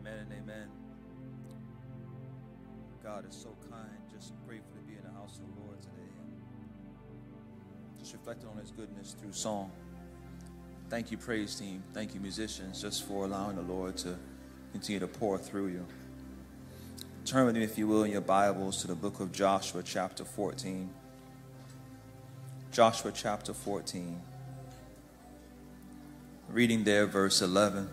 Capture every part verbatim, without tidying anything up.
Amen and amen. God is so kind. Just grateful to be in the house of the Lord today. Just reflecting on his goodness through song. Thank you, praise team. Thank you, musicians, just for allowing the Lord to continue to pour through you. Turn with me, if you will, in your Bibles to the book of Joshua, chapter fourteen. Joshua, chapter fourteen. Reading there, verse eleven.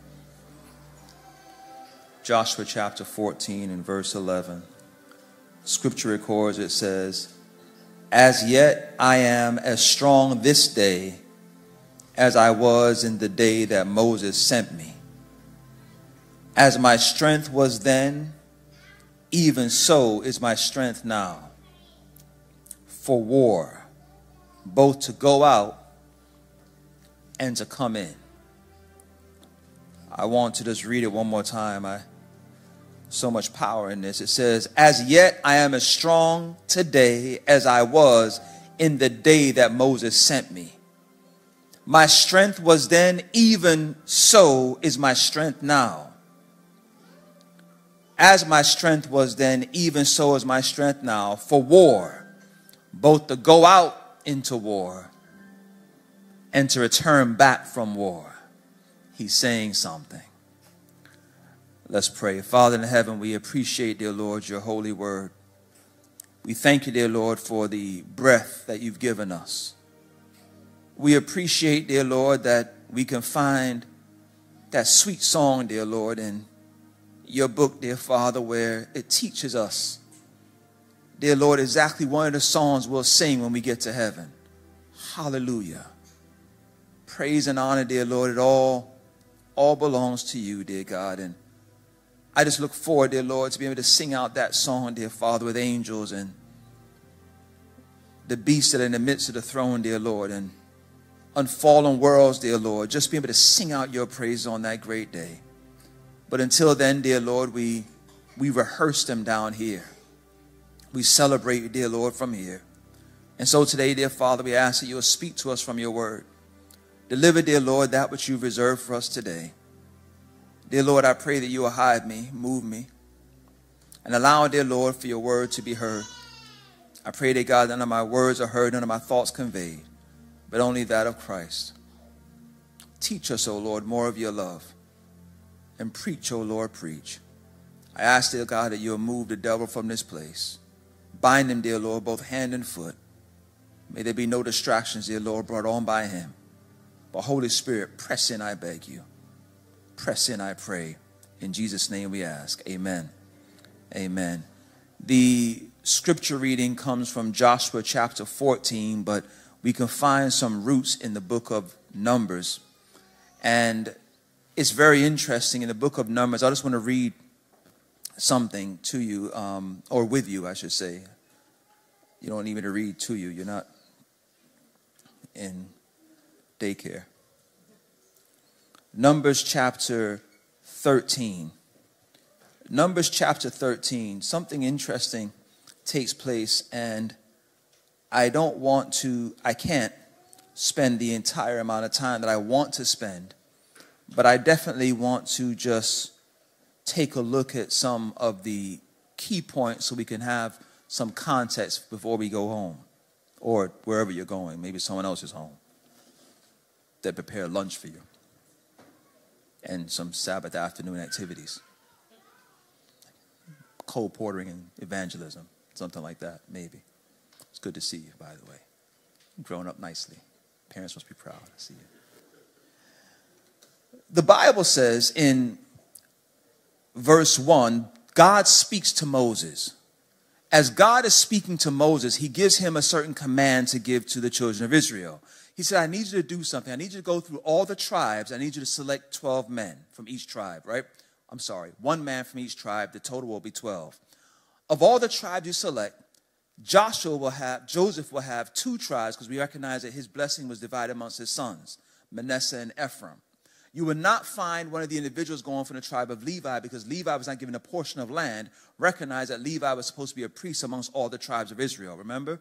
Joshua, chapter fourteen, and verse eleven. Scripture records, it says, "As yet I am as strong this day as I was in the day that Moses sent me. As my strength was then, even so is my strength now, for war, both to go out and to come in." I want to just read it one more time. I so much power in this. It says, "As yet I am as strong today as I was in the day that Moses sent me. My strength was then, even so is my strength now. As my strength was then, even so is my strength now, for war, both to go out into war and to return back from war." He's saying something. Let's pray. Father in heaven, we appreciate, dear Lord, your holy word. We thank you, dear Lord, for the breath that you've given us. We appreciate, dear Lord, that we can find that sweet song, dear Lord, in your book, dear Father, where it teaches us, dear Lord, exactly one of the songs we'll sing when we get to heaven. Hallelujah. Praise and honor, dear Lord, it all, all belongs to you, dear God. And I just look forward, dear Lord, to be able to sing out that song, dear Father, with angels and the beasts that are in the midst of the throne, dear Lord, and unfallen worlds, dear Lord, just be able to sing out your praise on that great day. But until then, dear Lord, we, we rehearse them down here. We celebrate you, dear Lord, from here. And so today, dear Father, we ask that you will speak to us from your word. Deliver, dear Lord, that which you've reserved for us today. Dear Lord, I pray that you will hide me, move me, and allow, dear Lord, for your word to be heard. I pray, dear God, none of my words are heard, none of my thoughts conveyed, but only that of Christ. Teach us, O Lord, more of your love. And preach, O Lord, preach. I ask, dear God, that you will move the devil from this place. Bind him, dear Lord, both hand and foot. May there be no distractions, dear Lord, brought on by him. But Holy Spirit, press in, I beg you. Press in, I pray. In Jesus' name we ask. Amen. Amen. The scripture reading comes from Joshua chapter fourteen, but we can find some roots in the book of Numbers. And it's very interesting in the book of Numbers. I just want to read something to you, um, or with you, I should say. You don't need me to read to you. You're not in daycare. Numbers chapter thirteen. Numbers chapter thirteen. Something interesting takes place, and I don't want to, I can't spend the entire amount of time that I want to spend, but I definitely want to just take a look at some of the key points so we can have some context before we go home, or wherever you're going. Maybe someone else is home that prepared lunch for you and some Sabbath afternoon activities, cold portering and evangelism, something like that, maybe. It's good to see you, by the way. You've grown up nicely. Parents must be proud to see you. The Bible says in verse one, God speaks to Moses. As God is speaking to Moses, he gives him a certain command to give to the children of Israel. He said, I need you to do something. I need you to go through all the tribes. I need you to select twelve men from each tribe, right? I'm sorry, one man from each tribe. The total will be twelve. Of all the tribes you select, Joshua will have, Joseph will have two tribes, because we recognize that his blessing was divided amongst his sons, Manasseh and Ephraim. You will not find one of the individuals going from the tribe of Levi, because Levi was not given a portion of land. Recognize that Levi was supposed to be a priest amongst all the tribes of Israel. Remember?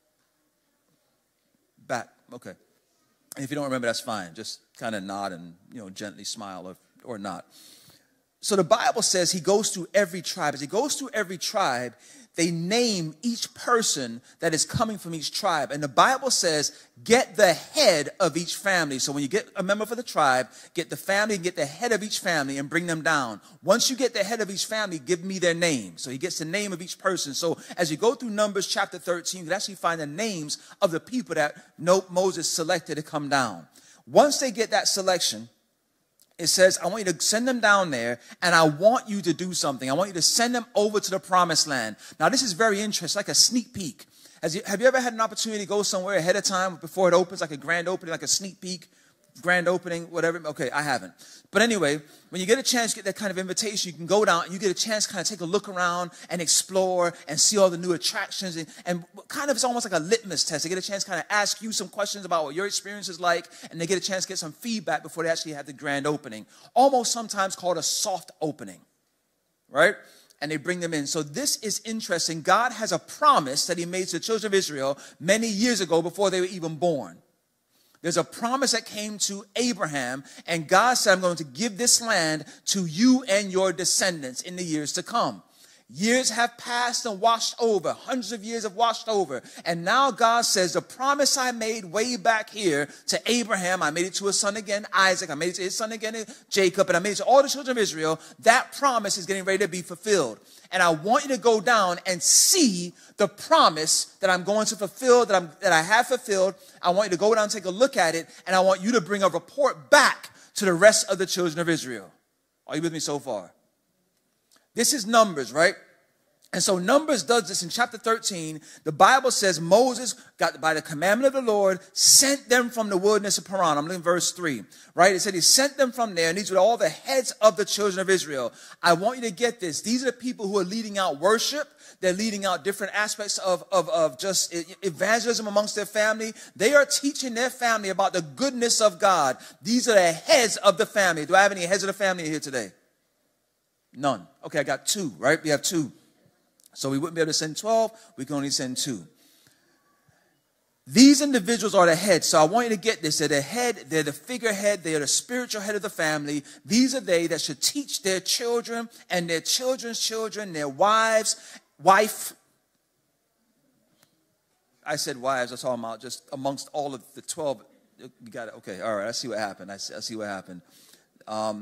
Back. Okay. And if you don't remember, that's fine. Just kind of nod and, you know, gently smile or, or not. so the Bible says he goes through every tribe. As he goes through every tribe, they name each person that is coming from each tribe. And the Bible says, get the head of each family. So when you get a member for the tribe, get the family, get the head of each family and bring them down. Once you get the head of each family, give me their name. So he gets the name of each person. So as you go through Numbers chapter thirteen, you can actually find the names of the people that Moses selected to come down. Once they get that selection, it says, I want you to send them down there, and I want you to do something. I want you to send them over to the promised land. Now, this is very interesting, like a sneak peek. Has you, have you ever had an opportunity to go somewhere ahead of time before it opens, like a grand opening, like a sneak peek, grand opening, whatever? Okay, I haven't. But anyway, when you get a chance to get that kind of invitation, you can go down and you get a chance to kind of take a look around and explore and see all the new attractions. And, and kind of it's almost like a litmus test. They get a chance to kind of ask you some questions about what your experience is like, and they get a chance to get some feedback before they actually have the grand opening. Almost sometimes called a soft opening, right? And they bring them in. So this is interesting. God has a promise that he made to the children of Israel many years ago before they were even born. There's a promise that came to Abraham, and God said, I'm going to give this land to you and your descendants in the years to come. Years have passed and washed over. Hundreds of years have washed over. And now God says, the promise I made way back here to Abraham, I made it to his son again, Isaac. I made it to his son again, Jacob. And I made it to all the children of Israel. That promise is getting ready to be fulfilled. And I want you to go down and see the promise that I'm going to fulfill, that, I'm, that I have fulfilled. I want you to go down and take a look at it. And I want you to bring a report back to the rest of the children of Israel. Are you with me so far? This is Numbers, right? And so Numbers does this in chapter thirteen. The Bible says Moses got, by the commandment of the Lord, sent them from the wilderness of Paran. I'm looking at verse three, right? It said he sent them from there, and these were all the heads of the children of Israel. I want you to get this. These are the people who are leading out worship. They're leading out different aspects of, of, of just evangelism amongst their family. They are teaching their family about the goodness of God. These are the heads of the family. Do I have any heads of the family here today? None. Okay, I got two, right? We have two. So we wouldn't be able to send twelve. We can only send two. These individuals are the head. So I want you to get this. They're the head. They're the figurehead. They are the spiritual head of the family. These are they that should teach their children and their children's children, their wives, wife. I said wives. That's all I'm out. Just amongst all of the twelve. You got it. Okay. All right. I see what happened. I see, I see what happened. Um,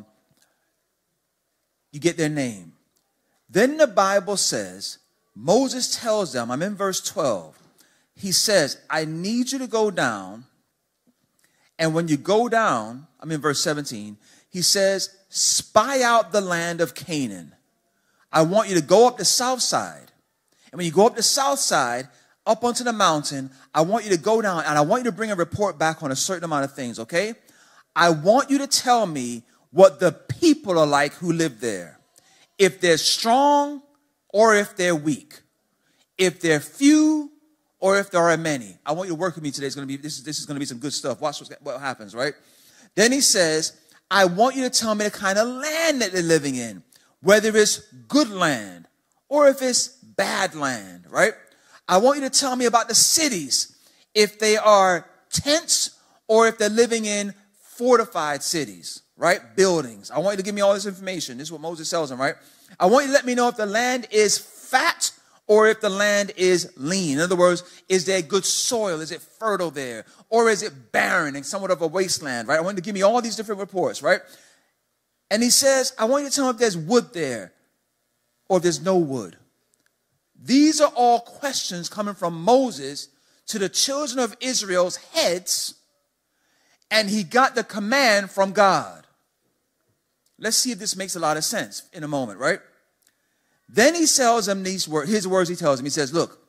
you get their name. Then the Bible says, Moses tells them, I'm in verse twelve. He says, I need you to go down. And when you go down, I'm in verse seventeen. He says, spy out the land of Canaan. I want you to go up the south side. And when you go up the south side, up onto the mountain, I want you to go down and I want you to bring a report back on a certain amount of things, okay? I want you to tell me what the people are like who live there. If they're strong or if they're weak. If they're few or if there are many. I want you to work with me today. It's going to be, this, is, this is going to be some good stuff. Watch what happens, right? Then he says, I want you to tell me the kind of land that they're living in. Whether it's good land or if it's bad land, right? I want you to tell me about the cities. If they are tents or if they're living in fortified cities. Right? Buildings. I want you to give me all this information. This is what Moses tells them, right? I want you to let me know if the land is fat or if the land is lean. In other words, is there good soil? Is it fertile there? Or is it barren and somewhat of a wasteland, right? I want you to give me all these different reports, right? And he says, I want you to tell me if there's wood there or if there's no wood. These are all questions coming from Moses to the children of Israel's heads, and he got the command from God. Let's see if this makes a lot of sense in a moment, right? Then he tells them these words, his words he tells them. He says, look,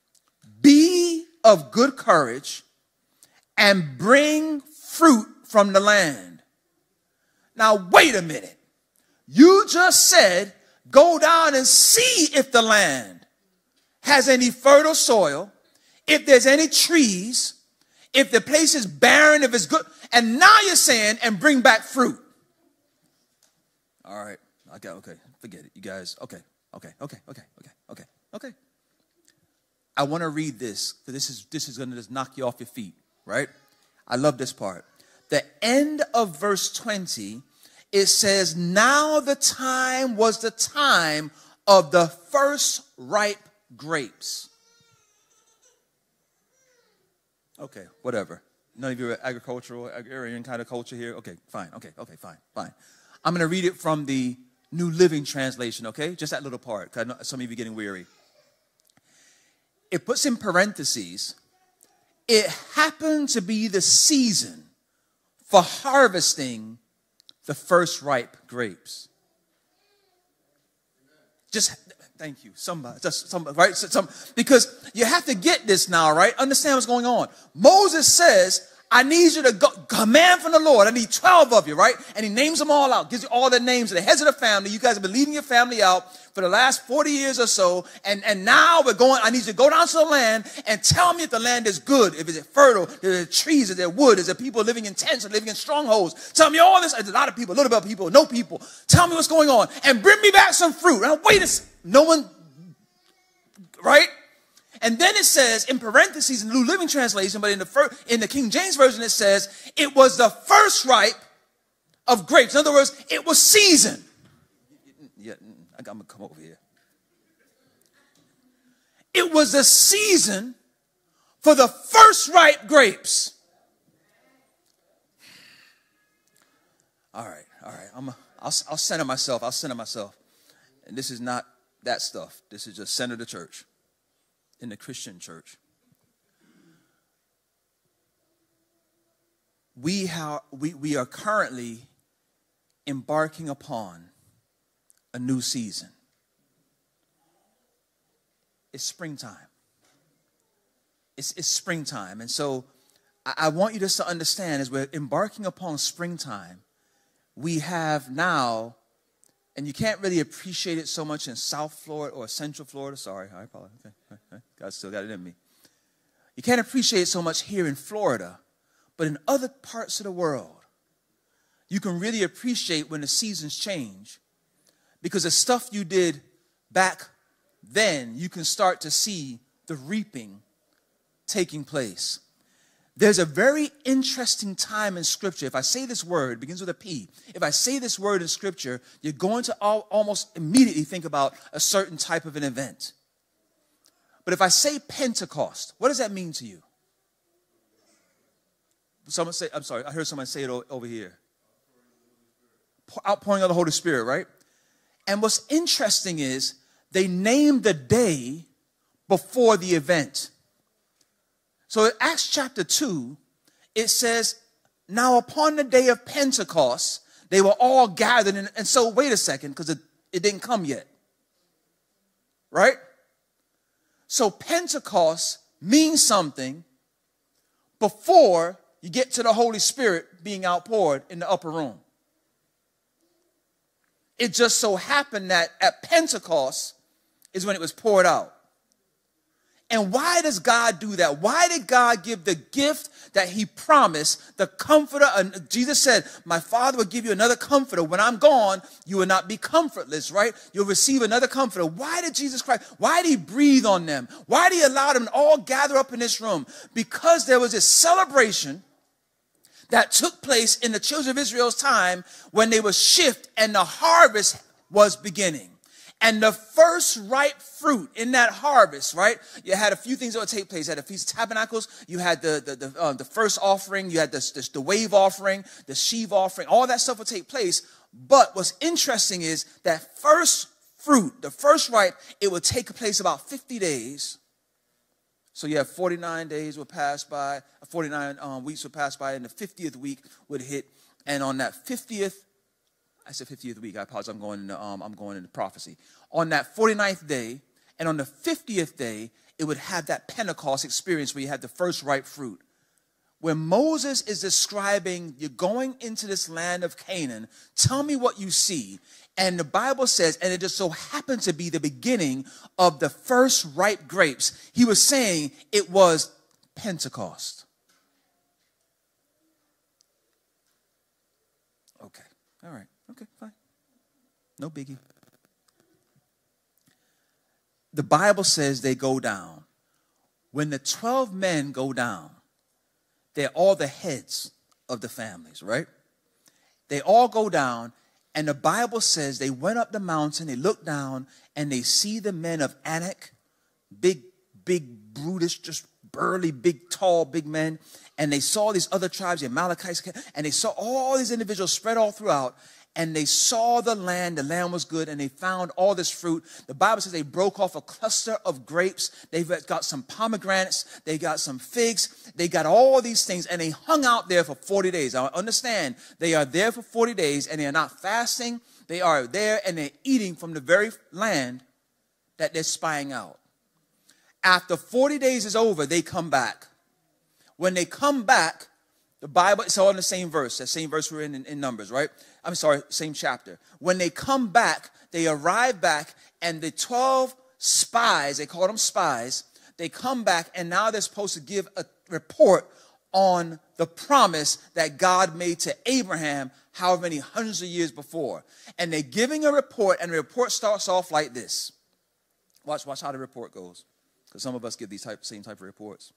be of good courage and bring fruit from the land. Now, wait a minute. You just said, go down and see if the land has any fertile soil, if there's any trees, if the place is barren, if it's good. And now you're saying, and bring back fruit. All right. Okay, okay. Forget it, you guys. Okay, okay, okay, okay, okay, okay, okay. I want to read this, because this is, this is going to just knock you off your feet, right? I love this part. The end of verse twenty it says, now the time was the time of the first ripe grapes. Okay, whatever. None of you are agricultural, agrarian kind of culture here? Okay, fine, okay, okay, fine, fine. I'm going to read it from the New Living Translation, okay? Just that little part, because I know some of you are getting weary. It puts in parentheses, it happened to be the season for harvesting the first ripe grapes. Just, thank you, somebody, just somebody, right? Some, because you have to get this now, right? Understand what's going on. Moses says, I need you to go, command from the Lord. I need twelve of you, right? And he names them all out, gives you all their names, the heads of the family. You guys have been leading your family out for the last forty years or so. And, and now we're going, I need you to go down to the land and tell me if the land is good, if it's fertile, if there are trees, if there are wood, is there people living in tents or living in strongholds. Tell me all this. There's a lot of people, a little bit of people, no people. Tell me what's going on and bring me back some fruit. And wait a second, no one, right? And then it says, in parentheses, in the New Living Translation, but in the, first, in the King James Version, it says, it was the first ripe of grapes. In other words, it was seasoned. Yeah, I'm going to come over here. It was the season for the first ripe grapes. All right, all right. I'm a, I'll, I'll center myself. I'll center myself. And this is not that stuff. This is just center the church. In the Christian church, we, have, we, we are currently embarking upon a new season. It's springtime. It's, it's springtime. And so I, I want you just to understand, as we're embarking upon springtime, we have now, and you can't really appreciate it so much in South Florida or Central Florida. Sorry, I apologize. Okay. God still got it in me. You can't appreciate it so much here in Florida, but in other parts of the world, you can really appreciate when the seasons change, because the stuff you did back then, you can start to see the reaping taking place. There's a very interesting time in Scripture. If I say this word, it begins with a P. If I say this word in Scripture, you're going to all, almost immediately think about a certain type of an event. But if I say Pentecost, what does that mean to you? Someone say, I'm sorry, I heard someone say it over here. Outpouring of the Holy Spirit, right? And what's interesting is they named the day before the event. So in Acts chapter two, it says, now upon the day of Pentecost, they were all gathered. And, and so wait a second, because it, it didn't come yet. Right? So Pentecost means something before you get to the Holy Spirit being outpoured in the upper room. It just so happened that at Pentecost is when it was poured out. And why does God do that? Why did God give the gift that he promised, the comforter? And Jesus said, my Father will give you another comforter. When I'm gone, you will not be comfortless, right? You'll receive another comforter. Why did Jesus Christ, why did he breathe on them? Why did he allow them to all gather up in this room? Because there was this celebration that took place in the children of Israel's time when they were shift and the harvest was beginning. And the first ripe fruit in that harvest, right? You had a few things that would take place. You had the Feast of Tabernacles. You had the the the, uh, the first offering. You had the, the, the wave offering, the sheaf offering. All that stuff would take place. But what's interesting is that first fruit, the first ripe, it would take place about fifty days. So you have forty-nine days would pass by, forty-nine um, weeks would pass by, and the fiftieth week would hit. And on that fiftieth, I said fiftieth week, I apologize, I'm going into, um, I'm going into prophecy. On that forty-ninth day, and on the fiftieth day, it would have that Pentecost experience where you had the first ripe fruit. When Moses is describing, you're going into this land of Canaan, tell me what you see. And the Bible says, and it just so happened to be the beginning of the first ripe grapes. He was saying it was Pentecost. Okay, all right. Okay, fine. No biggie. The Bible says they go down. When the twelve men go down, they're all the heads of the families, right? They all go down, and the Bible says they went up the mountain, they looked down, and they see the men of Anak, big, big, brutish, just burly, big, tall, big men. And they saw these other tribes, the Amalekites, and they saw all these individuals spread all throughout. And they saw the land, the land was good, and they found all this fruit. The Bible says they broke off a cluster of grapes. They've got some pomegranates. They got some figs. They got all these things, and they hung out there for forty days. I understand they are there for forty days, and they are not fasting. They are there, and they're eating from the very land that they're spying out. After forty days is over, they come back. When they come back, the Bible, it's all in the same verse, that same verse we're in, in in Numbers, right? I'm sorry, same chapter. When they come back, they arrive back, and the twelve spies, they call them spies, they come back, and now they're supposed to give a report on the promise that God made to Abraham however many hundreds of years before. And they're giving a report, and the report starts off like this. Watch, watch how the report goes, because some of us give these type, same type of reports.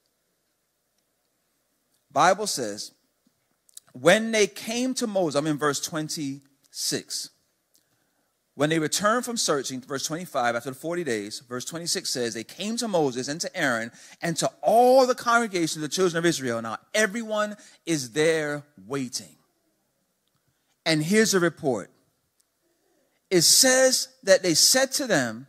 Bible says, when they came to Moses, I'm in verse twenty-six. When they returned from searching, verse twenty-five, after the forty days, verse twenty-six says, they came to Moses and to Aaron and to all the congregation of the children of Israel. Now, everyone is there waiting. And here's a report. It says that they said to them,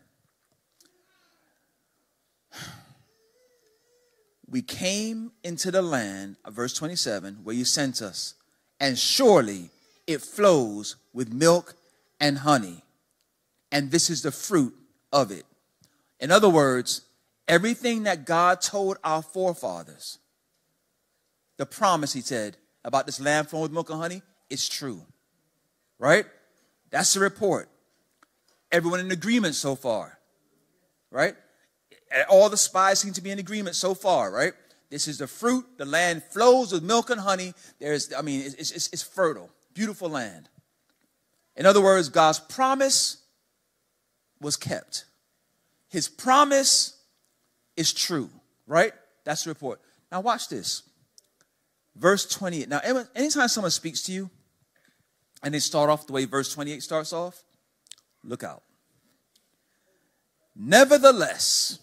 we came into the land, verse twenty-seven, where you sent us, and surely it flows with milk and honey, and this is the fruit of it. In other words, everything that God told our forefathers, the promise, he said, about this land flowing with milk and honey, is true. Right? That's the report. Everyone in agreement so far. Right? All the spies seem to be in agreement so far, right? This is the fruit. The land flows with milk and honey. There's, I mean, it's, it's, it's fertile, beautiful land. In other words, God's promise was kept. His promise is true, right? That's the report. Now watch this. Verse twenty-eight. Now, anytime someone speaks to you and they start off the way verse twenty-eight starts off, look out. Nevertheless,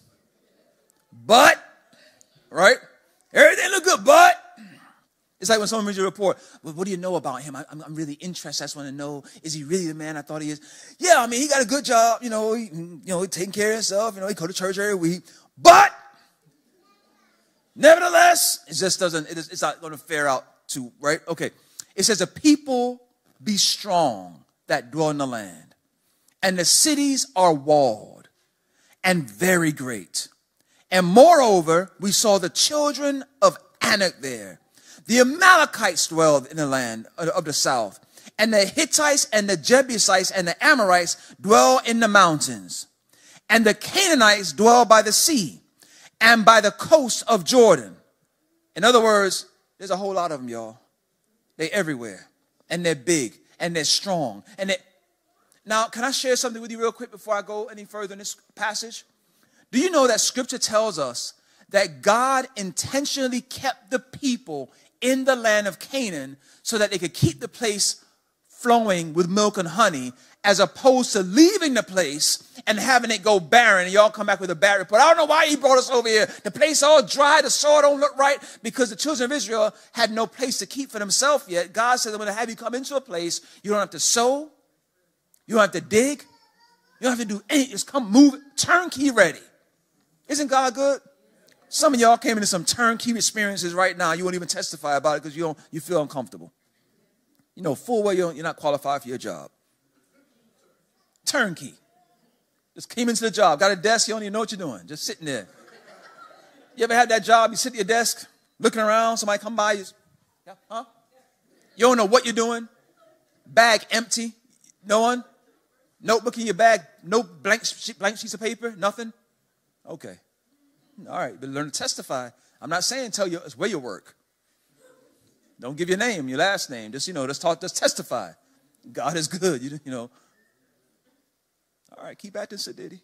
but, right? Everything look good, but. It's like when someone reads your report, well, what do you know about him? I, I'm, I'm really interested. I just want to know, is he really the man I thought he is? Yeah, I mean, he got a good job. You know, he, you know, he taking care of himself. You know, he go to church every week. But, nevertheless, it just doesn't, it is, it's not going to fare out too, right? Okay. It says, a people be strong that dwell in the land, and the cities are walled and very great. And moreover, we saw the children of Anak there. The Amalekites dwelled in the land of the south. And the Hittites and the Jebusites and the Amorites dwell in the mountains. And the Canaanites dwell by the sea and by the coast of Jordan. In other words, there's a whole lot of them, y'all. They're everywhere. And they're big. And they're strong. And they... Now, can I share something with you real quick before I go any further in this passage? Do you know that Scripture tells us that God intentionally kept the people in the land of Canaan so that they could keep the place flowing with milk and honey, as opposed to leaving the place and having it go barren and y'all come back with a bad report? I don't know why he brought us over here. The place all dry, the soil don't look right, because the children of Israel had no place to keep for themselves yet. God said, I'm going to have you come into a place. You don't have to sow. You don't have to dig. You don't have to do anything. Just come move it. Turnkey ready. Isn't God good? Some of y'all came into some turnkey experiences right now. You won't even testify about it because you don't, you feel uncomfortable. You know full well you're not qualified for your job. Turnkey. Just came into the job. Got a desk. You don't even know what you're doing. Just sitting there. You ever had that job? You sit at your desk, looking around. Somebody come by. You, yeah, huh? You don't know what you're doing. Bag empty. No one. Notebook in your bag. No blank, blank sheets of paper. Nothing. Okay. All right, but learn to testify. I'm not saying tell you where you work. Don't give your name, your last name. Just, you know, just talk, just testify. God is good, you, you know. All right, keep acting Sadiddy.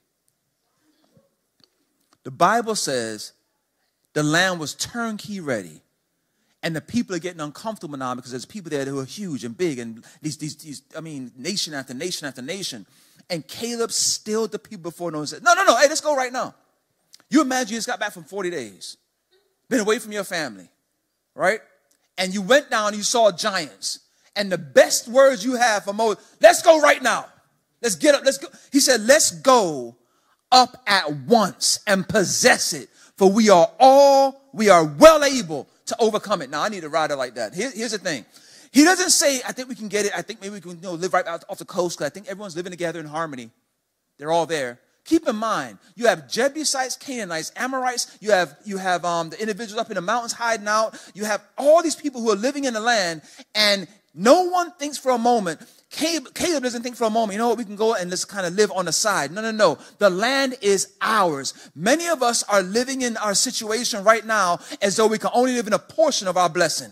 The Bible says the land was turnkey ready. And the people are getting uncomfortable now because there's people there who are huge and big and these, these, these I mean, nation after nation after nation. And Caleb stilled the people before no one said, no, no, no, hey, let's go right now. You imagine you just got back from forty days, been away from your family, right? And you went down and you saw giants. And the best words you have for Moses, let's go right now. Let's get up, let's go. He said, let's go up at once and possess it, for we are all, we are well able to overcome it. Now, I need a rider like that. Here, here's the thing. He doesn't say, I think we can get it. I think maybe we can you know, live right out off the coast because I think everyone's living together in harmony. They're all there. Keep in mind, you have Jebusites, Canaanites, Amorites. You have, you have um, the individuals up in the mountains hiding out. You have all these people who are living in the land, and no one thinks for a moment, Caleb, Caleb doesn't think for a moment, you know what, we can go and just kind of live on the side. No, no, no. The land is ours. Many of us are living in our situation right now as though we can only live in a portion of our blessing.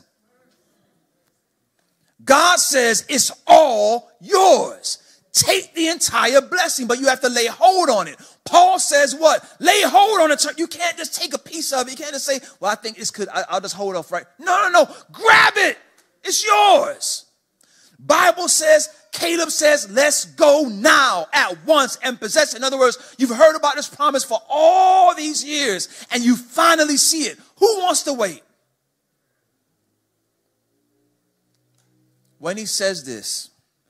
God says it's all yours. Take the entire blessing, but you have to lay hold on it. Paul says what? Lay hold on it. You can't just take a piece of it. You can't just say, well, I think this could, I'll just hold off right. No, no, no. Grab it. It's yours. Bible says, Caleb says, let's go now at once and possess it. In other words, you've heard about this promise for all these years and you finally see it. Who wants to wait? When he says this,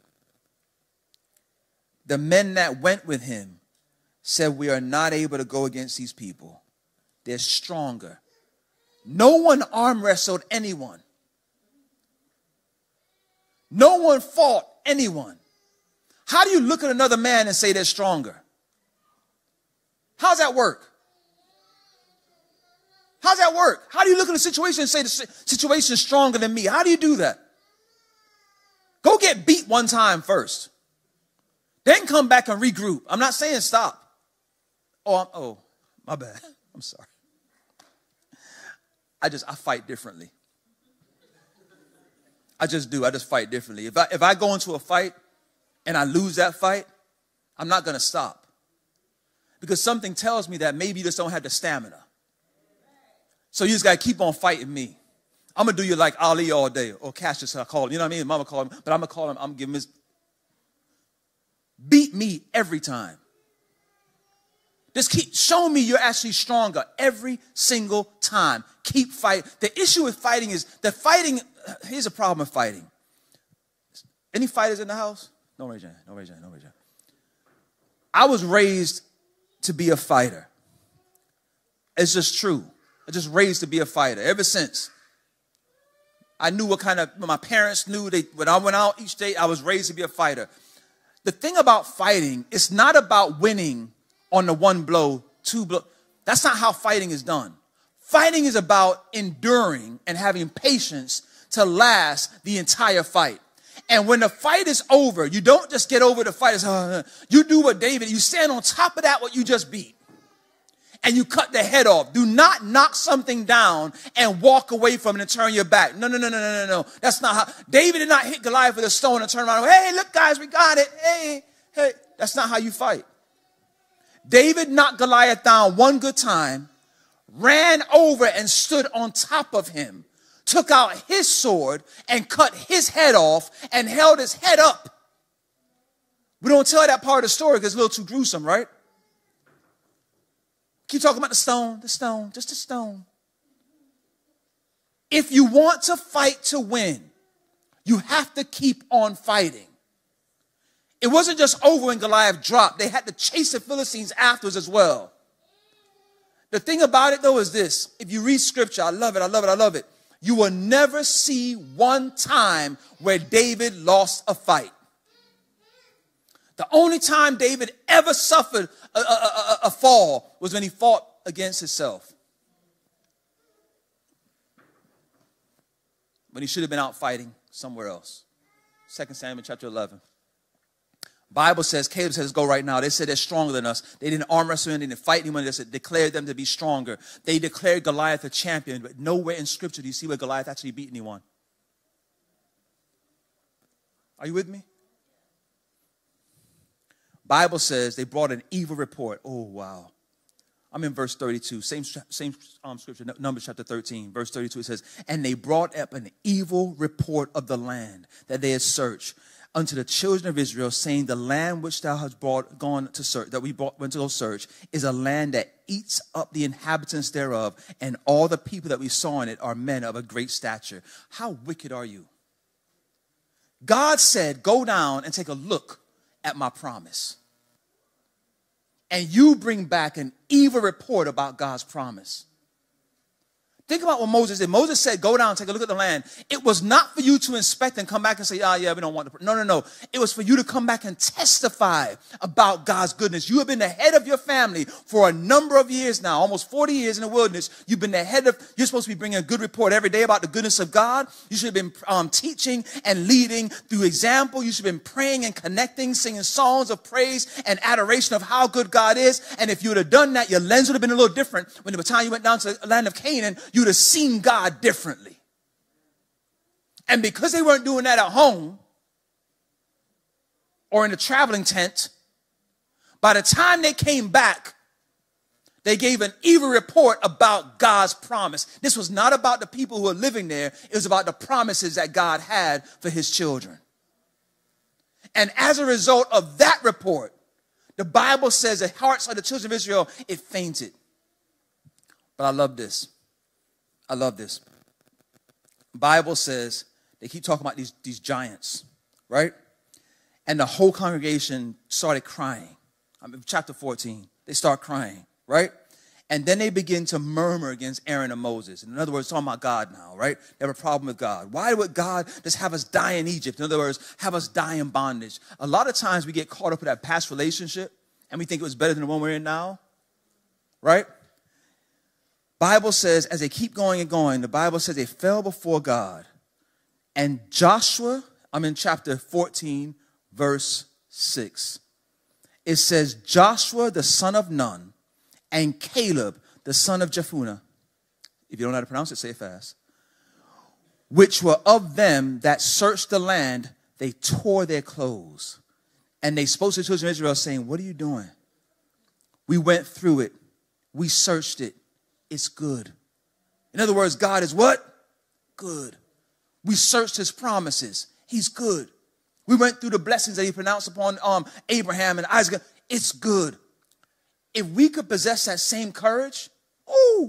the men that went with him said, we are not able to go against these people. They're stronger. No one arm wrestled anyone. No one fought anyone. How do you look at another man and say they're stronger? How's that work? How's that work? How do you look at a situation and say the situation is stronger than me? How do you do that? Go get beat one time first. Then come back and regroup. I'm not saying stop. Oh, I'm, oh, my bad. I'm sorry. I just, I fight differently. I just do. I just fight differently. If I, if I go into a fight and I lose that fight, I'm not going to stop. Because something tells me that maybe you just don't have the stamina. So you just got to keep on fighting me. I'm going to do you like Ali all day, or Cassius, I call him. You know what I mean? Mama call him, but I'm going to call him, I'm going to give him his. Beat me every time. Just keep showing me you're actually stronger every single time. Keep fighting. The issue with fighting is that fighting, here's a problem with fighting. Any fighters in the house? No raise your hand, no raise your hand, no raise your hand. I was raised to be a fighter. It's just true. I was just raised to be a fighter ever since. I knew what kind of, my parents knew they, when I went out each day, I was raised to be a fighter. The thing about fighting, it's not about winning on the one blow, two blow. That's not how fighting is done. Fighting is about enduring and having patience to last the entire fight. And when the fight is over, you don't just get over the fight. It's, uh, you do what David, you stand on top of that what you just beat. And you cut the head off. Do not knock something down and walk away from it and turn your back. No, no, no, no, no, no, no. That's not how. David did not hit Goliath with a stone and turn around and go, hey, look, guys, we got it. Hey, hey. That's not how you fight. David knocked Goliath down one good time, ran over and stood on top of him, took out his sword and cut his head off and held his head up. We don't tell that part of the story because it's a little too gruesome, right? Keep talking about the stone, the stone, just the stone. If you want to fight to win, you have to keep on fighting. It wasn't just over when Goliath dropped. They had to chase the Philistines afterwards as well. The thing about it, though, is this. If you read scripture, I love it, I love it, I love it. You will never see one time where David lost a fight. The only time David ever suffered a, a, a, a fall was when he fought against himself. When he should have been out fighting somewhere else. Second Samuel chapter eleven. Bible says, Caleb says, go right now. They said they're stronger than us. They didn't arm wrestle anyone, they didn't fight anyone. They said, declared them to be stronger. They declared Goliath a champion, but nowhere in scripture do you see where Goliath actually beat anyone. Are you with me? Bible says they brought an evil report. Oh, wow. I'm in verse thirty-two, same, same um, scripture, Numbers chapter thirteen, verse thirty-two. It says, and they brought up an evil report of the land that they had searched unto the children of Israel, saying, the land which thou hast brought, gone to search, that we brought, went to go search, is a land that eats up the inhabitants thereof, and all the people that we saw in it are men of a great stature. How wicked are you? God said, go down and take a look at my promise. And you bring back an evil report about God's promise. Think about what Moses did. Moses said, go down and take a look at the land. It was not for you to inspect and come back and say, ah, oh, yeah, we don't want to. No, no, no. It was for you to come back and testify about God's goodness. You have been the head of your family for a number of years now, almost forty years in the wilderness. You've been the head of, you're supposed to be bringing a good report every day about the goodness of God. You should have been um, teaching and leading through example. You should have been praying and connecting, singing songs of praise and adoration of how good God is. And if you would have done that, your lens would have been a little different. When the time you went down to the land of Canaan, you would have seen God differently. And because they weren't doing that at home or in a traveling tent, by the time they came back, they gave an evil report about God's promise. This was not about the people who were living there. It was about the promises that God had for his children. And as a result of that report, the Bible says the hearts of the children of Israel, it fainted. But I love this. I love this. Bible says, they keep talking about these, these giants, right? And the whole congregation started crying. I'm in chapter fourteen. They start crying, right? And then they begin to murmur against Aaron and Moses. In other words, talking about God now, right? They have a problem with God. Why would God just have us die in Egypt? In other words, have us die in bondage? A lot of times we get caught up with that past relationship and we think it was better than the one we're in now, right? Bible says, as they keep going and going, the Bible says they fell before God. And Joshua, I'm in chapter fourteen, verse six. It says, Joshua, the son of Nun, and Caleb, the son of Jephunneh, if you don't know how to pronounce it, say it fast, which were of them that searched the land, they tore their clothes. And they spoke to the children of Israel, saying, what are you doing? We went through it. We searched it. It's good. In other words, God is what? Good. We searched his promises. He's good. We went through the blessings that he pronounced upon um, Abraham and Isaac. It's good. If we could possess that same courage, ooh.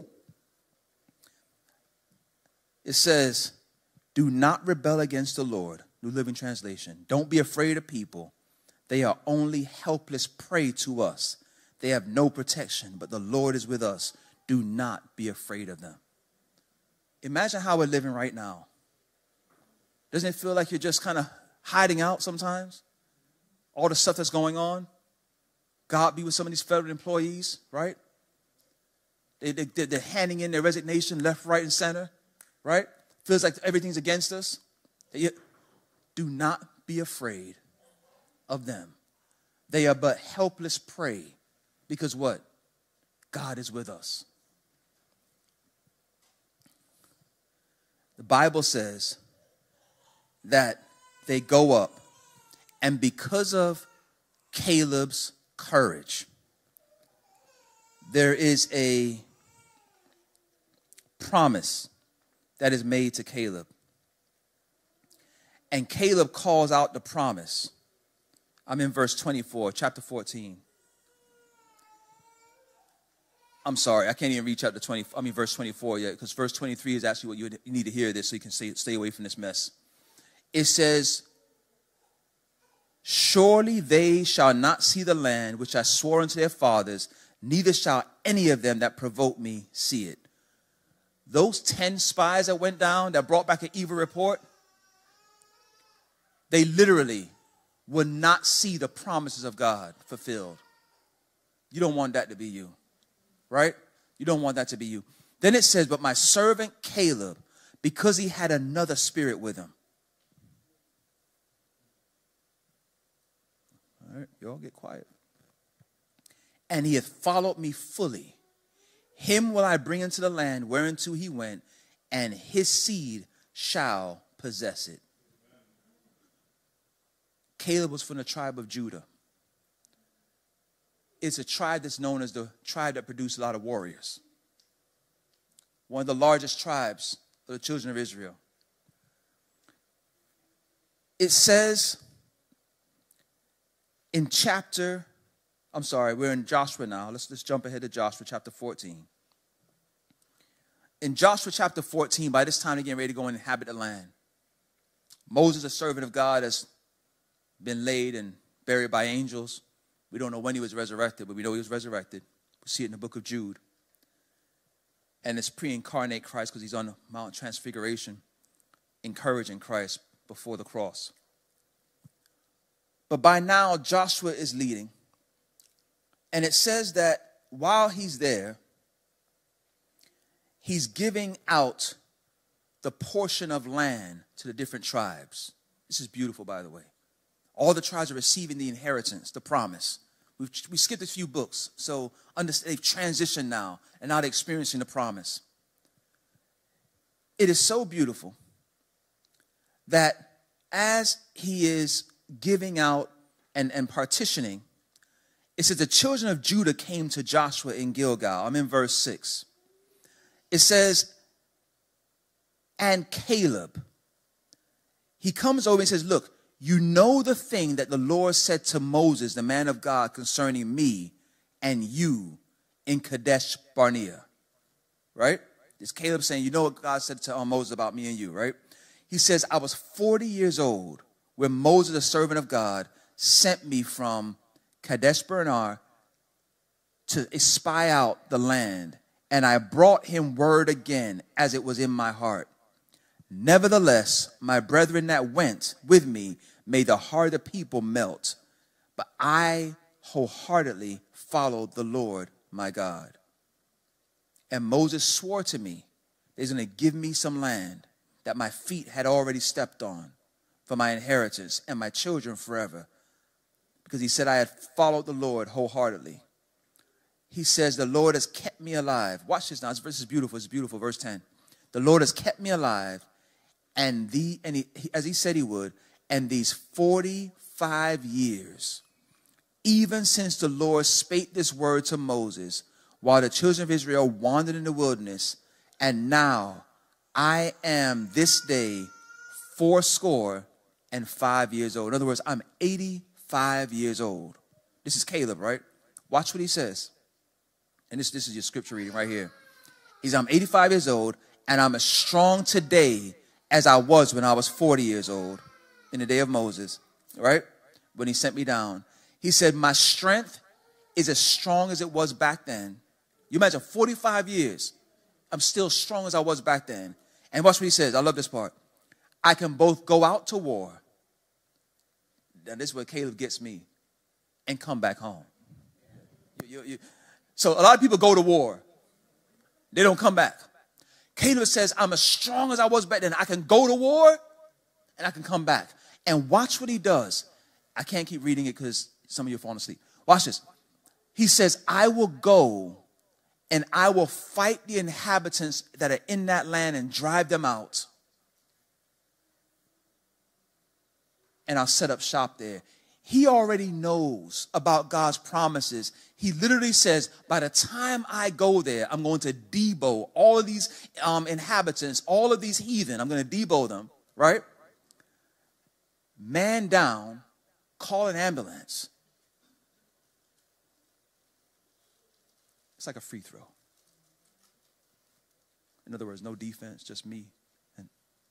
It says, do not rebel against the Lord. New Living Translation. Don't be afraid of people. They are only helpless prey to us. They have no protection, but the Lord is with us. Do not be afraid of them. Imagine how we're living right now. Doesn't it feel like you're just kind of hiding out sometimes? All the stuff that's going on. God be with some of these federal employees, right? They, they, they're handing in their resignation left, right, and center, right? Feels like everything's against us. Do not be afraid of them. They are but helpless prey. Because what? God is with us. The Bible says that they go up, and because of Caleb's courage, there is a promise that is made to Caleb. And Caleb calls out the promise. I'm in verse twenty-four, chapter fourteen. I'm sorry, I can't even reach chapter twenty. I mean, verse twenty-four yet, because verse twenty-three is actually what you need to hear this so you can stay, stay away from this mess. It says, surely they shall not see the land which I swore unto their fathers, neither shall any of them that provoke me see it. Those ten spies that went down, that brought back an evil report, they literally would not see the promises of God fulfilled. You don't want that to be you. Right? You don't want that to be you. Then it says, but my servant Caleb, because he had another spirit with him. All right, you all get quiet. And he hath followed me fully. Him will I bring into the land whereunto he went, and his seed shall possess it. Caleb was from the tribe of Judah. is a tribe that's known as the tribe that produced a lot of warriors. One of the largest tribes of the children of Israel. It says in chapter, I'm sorry, we're in Joshua now. Let's, let's jump ahead to Joshua chapter fourteen. In Joshua chapter fourteen, by this time they're getting ready to go and inhabit the land. Moses, a servant of God, has been laid and buried by angels. We don't know when he was resurrected, but we know he was resurrected. We see it in the book of Jude. And it's pre-incarnate Christ because he's on the Mount Transfiguration, encouraging Christ before the cross. But by now, Joshua is leading. And it says that while he's there, he's giving out the portion of land to the different tribes. This is beautiful, by the way. All the tribes are receiving the inheritance, the promise. We've, we skipped a few books, so they've transitioned now, and now they're experiencing the promise. It is so beautiful that as he is giving out and, and partitioning, it says the children of Judah came to Joshua in Gilgal. I'm in verse six. It says, and Caleb, he comes over and says, look, you know the thing that the Lord said to Moses, the man of God, concerning me and you in Kadesh Barnea. Right? It's Caleb saying, you know what God said to um, Moses about me and you, right? He says, I was forty years old when Moses, a servant of God, sent me from Kadesh Barnea to spy out the land. And I brought him word again as it was in my heart. Nevertheless, my brethren that went with me made the heart of the people melt. But I wholeheartedly followed the Lord my God. And Moses swore to me that he's going to give me some land that my feet had already stepped on for my inheritance and my children forever. Because he said I had followed the Lord wholeheartedly. He says, the Lord has kept me alive. Watch this now. This is beautiful. It's beautiful. Verse ten. The Lord has kept me alive. And, the, and he, as he said he would, and these forty-five years, even since the Lord spake this word to Moses, while the children of Israel wandered in the wilderness, and now I am this day fourscore and five years old. In other words, I'm eighty-five years old. This is Caleb, right? Watch what he says. And this, this is your scripture reading right here. He's, I'm eighty-five years old, and I'm as strong today as I was when I was forty years old in the day of Moses, right? When he sent me down. He said, my strength is as strong as it was back then. You imagine forty-five years. I'm still strong as I was back then. And watch what he says. I love this part. I can both go out to war. Now this is where Caleb gets me. And come back home. You, you, you. So a lot of people go to war. They don't come back. Caleb says, I'm as strong as I was back then. I can go to war and I can come back. And watch what he does. I can't keep reading it because some of you are falling asleep. Watch this. He says, I will go and I will fight the inhabitants that are in that land and drive them out. And I'll set up shop there. He already knows about God's promises. He literally says, by the time I go there, I'm going to debo all of these um, inhabitants, all of these heathen. I'm going to debo them, right? Man down, call an ambulance. It's like a free throw. In other words, no defense, just me. And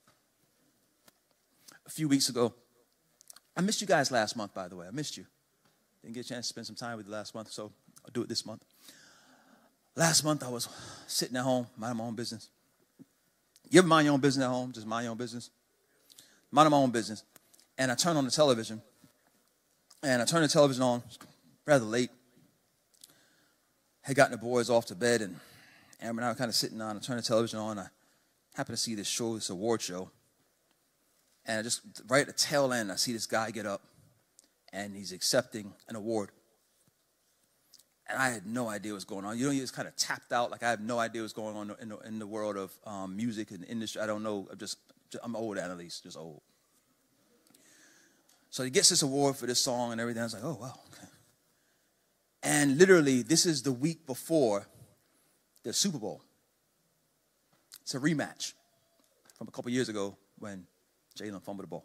a few weeks ago, I missed you guys last month, by the way. I missed you. Didn't get a chance to spend some time with you last month, so I'll do it this month. Last month, I was sitting at home, minding my own business. You ever mind your own business at home? Just mind your own business? Minding my own business. And I turned on the television. And I turned the television on rather late. Had gotten the boys off to bed, and Amber and I were kind of sitting on. I turned the television on. I happened to see this show, this award show. And I just, right at the tail end, I see this guy get up, and he's accepting an award. And I had no idea what's going on. You know, he was kind of tapped out, like I have no idea what's going on in the, in the world of um, music and industry. I don't know. I'm just, I'm old, Annalise, just old. So he gets this award for this song and everything. I was like, oh, wow, okay. And literally, this is the week before the Super Bowl. It's a rematch from a couple years ago when Jalen fumbled the ball.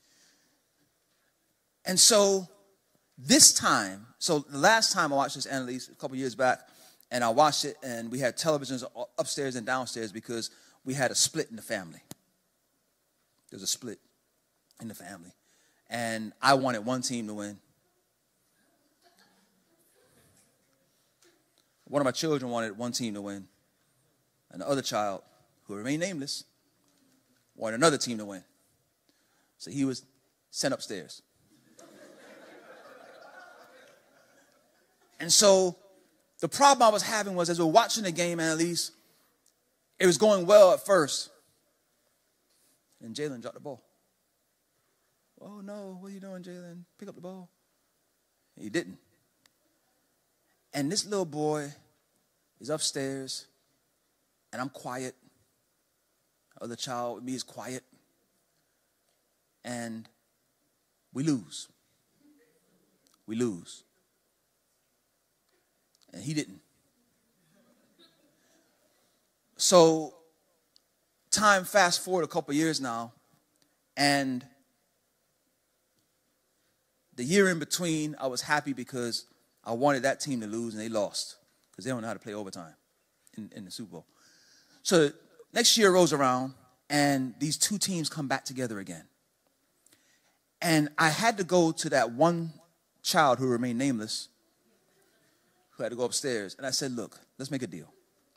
And so this time, so the last time I watched this, Annalise, a couple years back, and I watched it, and we had televisions upstairs and downstairs because we had a split in the family. There's a split in the family. And I wanted one team to win. One of my children wanted one team to win. And the other child, who remained nameless, wanted another team to win. So he was sent upstairs. And so the problem I was having was, as we were watching the game, Annalise, it was going well at first. And Jalen dropped the ball. Oh, no, what are you doing, Jalen? Pick up the ball. He didn't. And this little boy is upstairs, and I'm quiet. The other child with me is quiet. And we lose. We lose. And he didn't. So, time fast forward a couple years now, and the year in between, I was happy because I wanted that team to lose, and they lost because they don't know how to play overtime in, in the Super Bowl. So next year rolls around, and these two teams come back together again. And I had to go to that one child who remained nameless, who had to go upstairs, and I said, look, let's make a deal.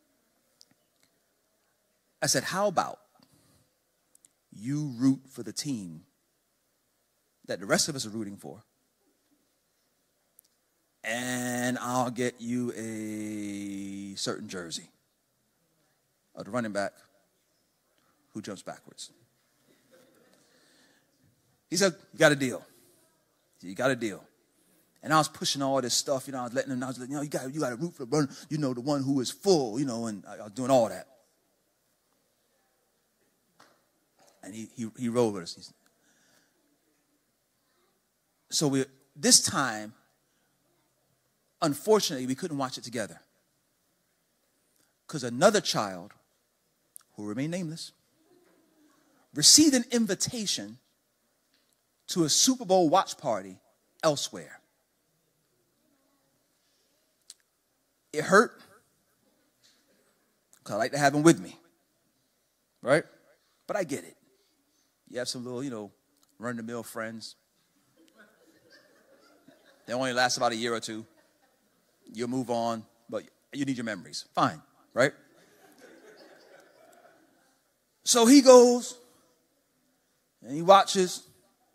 I said, how about you root for the team that the rest of us are rooting for, and I'll get you a certain jersey of the running back who jumps backwards. He said, you got a deal. You got a deal. And I was pushing all this stuff, you know, I was letting them know, I was like, you know, you got you got to root for the run, you know, the one who is full, you know, and I, I was doing all that. And he he he rolled with us. He's, so we this time, unfortunately, we couldn't watch it together. Because another child, who remained nameless, received an invitation to a Super Bowl watch party elsewhere. It hurt, because I like to have him with me, right? But I get it. You have some little, you know, run-of-the-mill friends. They only last about a year or two. You'll move on, but you need your memories. Fine, right? So he goes, and he watches,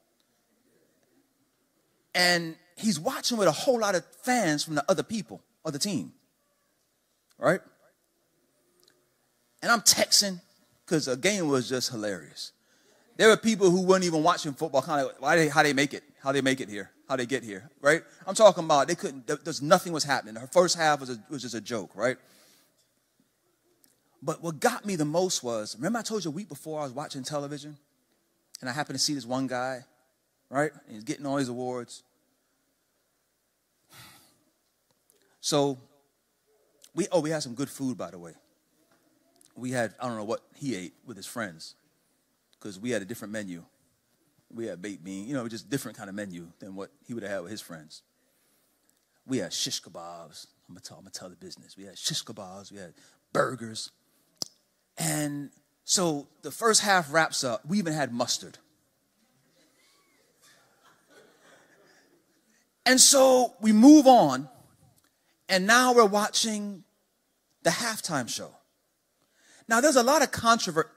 and he's watching with a whole lot of fans from the other people, of the team, right? And I'm texting, because the game was just hilarious. There were people who weren't even watching football, kind of, why they, how they make it, how they make it here, how they get here, right? I'm talking about they couldn't, there, there's nothing was happening. The first half was, a, was just a joke, right? But what got me the most was, remember I told you a week before I was watching television, and I happened to see this one guy, right? And he's getting all these awards. So, we, oh, we had some good food, by the way. We had, I don't know what he ate with his friends, because we had a different menu. We had baked beans, you know, just different kind of menu than what he would have had with his friends. We had shish kebabs. I'm going to tell, I'm gonna tell the business. We had shish kebabs. We had burgers. And so the first half wraps up. We even had mustard. And so we move on, and now we're watching the halftime show. Now, there's a lot of controversy.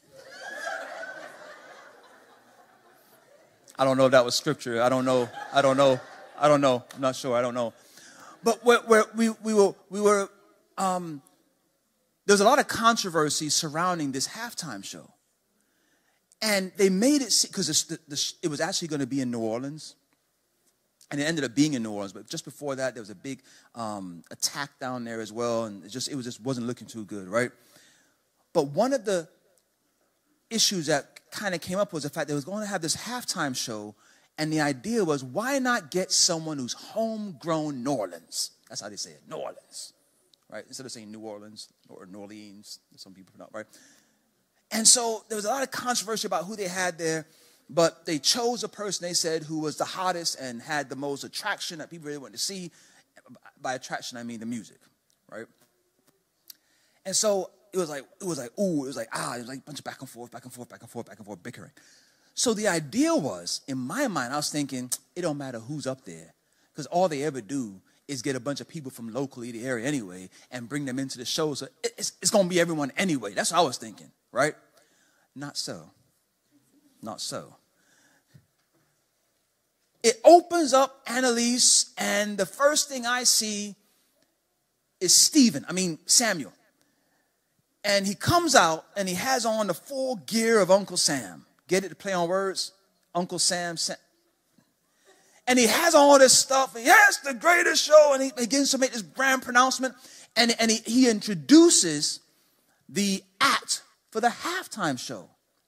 I don't know if that was scripture. I don't know. I don't know. I don't know. I'm not sure. I don't know. But we're, we're, we we were we were um, there's a lot of controversy surrounding this halftime show, and they made it because it was actually going to be in New Orleans, and it ended up being in New Orleans. But just before that, there was a big um, attack down there as well, and it just it was just wasn't looking too good, right? But one of the issues that kind of came up was the fact they was going to have this halftime show, and the idea was, why not get someone who's homegrown New Orleans? That's how they say it, New Orleans, right? Instead of saying New Orleans or New Orleans, some people pronounce, right? And so there was a lot of controversy about who they had there, but they chose a person, they said, who was the hottest and had the most attraction that people really wanted to see. By attraction, I mean the music, right? And so it was like, it was like, ooh, it was like, ah, it was like a bunch of back and forth, back and forth, back and forth, back and forth, bickering. So the idea was, in my mind, I was thinking, it don't matter who's up there, because all they ever do is get a bunch of people from locally the area anyway and bring them into the show. So it's, it's going to be everyone anyway. That's what I was thinking, right? Not so. Not so. It opens up Annalise, and the first thing I see is Stephen, I mean Samuel. And he comes out, and he has on the full gear of Uncle Sam. Get it, to play on words? Uncle Sam. Sam. And he has all this stuff. He has the greatest show. And he begins to make this grand pronouncement. And, and he, he introduces the act for the halftime show.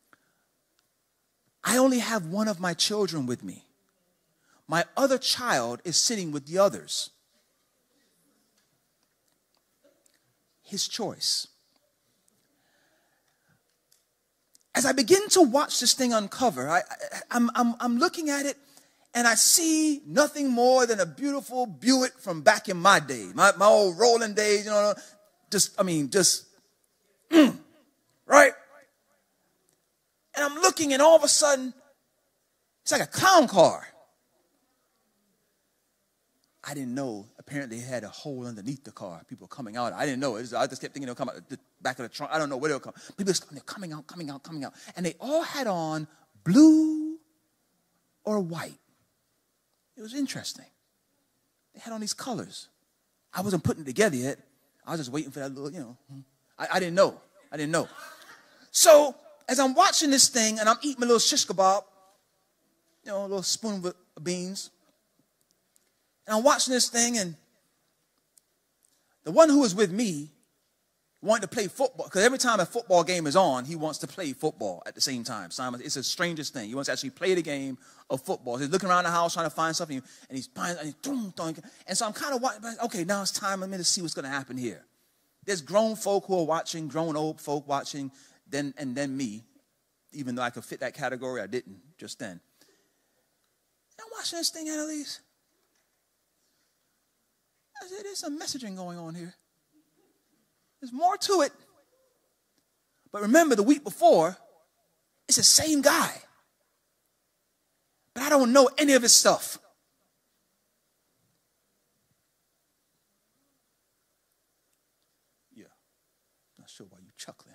I only have one of my children with me. My other child is sitting with the others. His choice. As I begin to watch this thing uncover, I, I, I'm, I'm, I'm looking at it, and I see nothing more than a beautiful Buick from back in my day, my, my old rolling days, you know, just, I mean, just, mm, right? And I'm looking, and all of a sudden, it's like a clown car. I didn't know, apparently it had a hole underneath the car. People were coming out. I didn't know. It was, I just kept thinking they'll come out the back of the trunk. I don't know where they'll come. People were coming out, coming out, coming out. And they all had on blue or white. It was interesting. They had on these colors. I wasn't putting it together yet. I was just waiting for that little, you know. I, I didn't know. I didn't know. So as I'm watching this thing and I'm eating my little shish kebab, you know, a little spoon of beans, and I'm watching this thing, and the one who was with me wanted to play football, because every time a football game is on, he wants to play football at the same time. Simon, it's the strangest thing. He wants to actually play the game of football. He's looking around the house trying to find something, and he's buying, and he's doing, doing, and so I'm kind of watching, okay, now it's time for me to see what's going to happen here. There's grown folk who are watching, grown old folk watching, then and then me, even though I could fit that category, I didn't just then. And I'm watching this thing, Annalise. I said, there's some messaging going on here. There's more to it. But remember, the week before, it's the same guy. But I don't know any of his stuff. Yeah. Not sure why you're chuckling.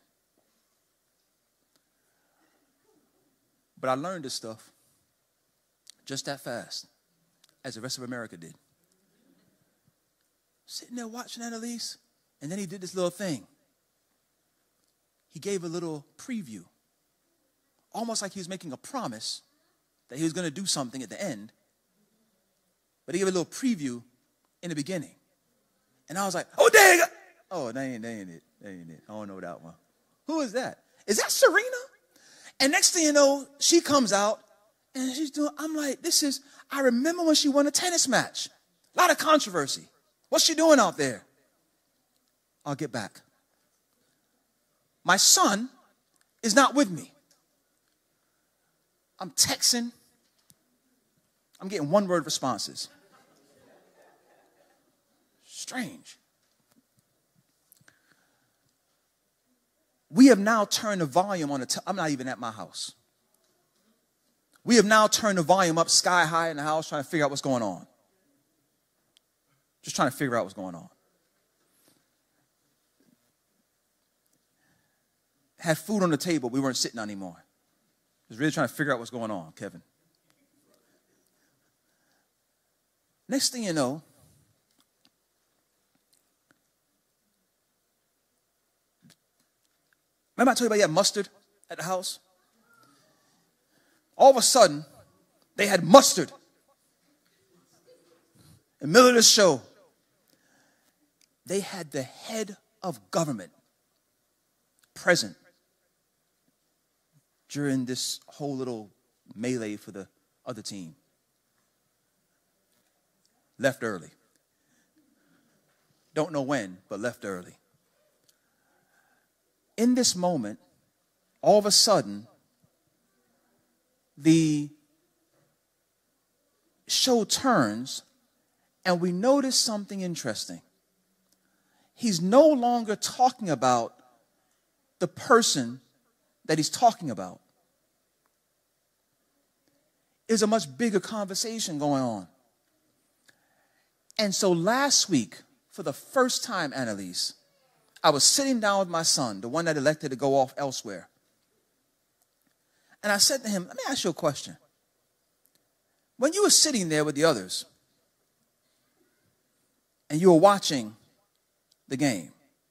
But I learned this stuff just that fast, as the rest of America did. Sitting there watching Annalise, and then he did this little thing. He gave a little preview, almost like he was making a promise that he was going to do something at the end, but he gave a little preview in the beginning. And I was like, oh, dang! Oh, that ain't, that ain't it. That ain't it. I don't know that one. Who is that? Is that Serena? And next thing you know, she comes out, and she's doing, I'm like, this is, I remember when she won a tennis match. A lot of controversy. What's she doing out there? I'll get back. My son is not with me. I'm texting. I'm getting one-word responses. Strange. We have now turned the volume on the t- I'm not even at my house. We have now turned the volume up sky high in the house trying to figure out what's going on. Just trying to figure out what's going on. Had food on the table. We weren't sitting anymore. Was really trying to figure out what's going on, Kevin. Next thing you know, remember I told you about you had mustard at the house? All of a sudden, they had mustard in the middle of the show. They had the head of government present during this whole little melee for the other team. Left early. Don't know when, but left early. In this moment, all of a sudden, the show turns and we notice something interesting. He's no longer talking about the person that he's talking about. There's a much bigger conversation going on. And so last week, for the first time, Annalise, I was sitting down with my son, the one that elected to go off elsewhere. And I said to him, let me ask you a question. When you were sitting there with the others and you were watching the game,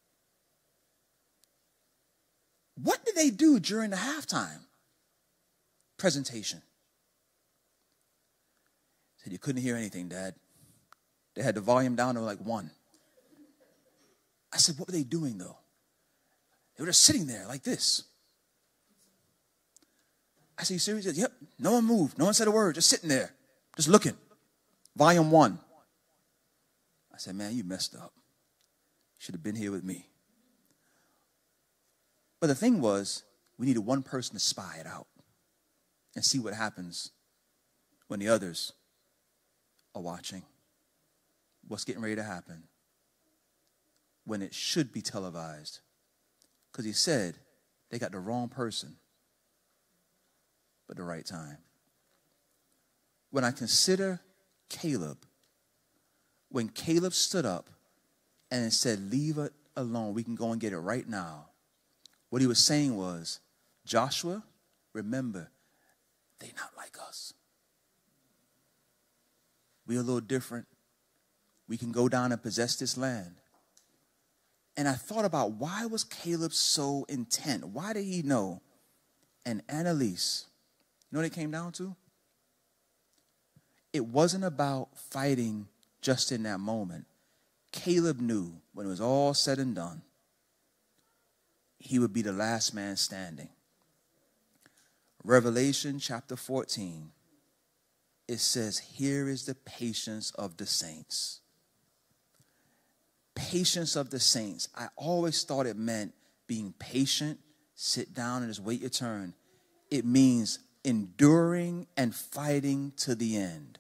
what did they do during the halftime presentation? I said, you couldn't hear anything, Dad. They had the volume down to like one. I said, what were they doing, though? They were just sitting there like this. I said, you serious? He said, yep, no one moved. No one said a word, just sitting there, just looking. Volume one. I said, man, you messed up. You should have been here with me. But the thing was, we needed one person to spy it out and see what happens when the others are watching. What's getting ready to happen when it should be televised. Because he said they got the wrong person, but the right time. When I consider Caleb, when Caleb stood up and said, leave it alone, we can go and get it right now. What he was saying was, Joshua, remember, they're not like us. We're a little different. We can go down and possess this land. And I thought about, why was Caleb so intent? Why did he know? And Annalise, you know what it came down to? It wasn't about fighting just in that moment. Caleb knew when it was all said and done, he would be the last man standing. Revelation chapter fourteen, it says, here is the patience of the saints. Patience of the saints. I always thought it meant being patient, sit down and just wait your turn. It means enduring and fighting to the end.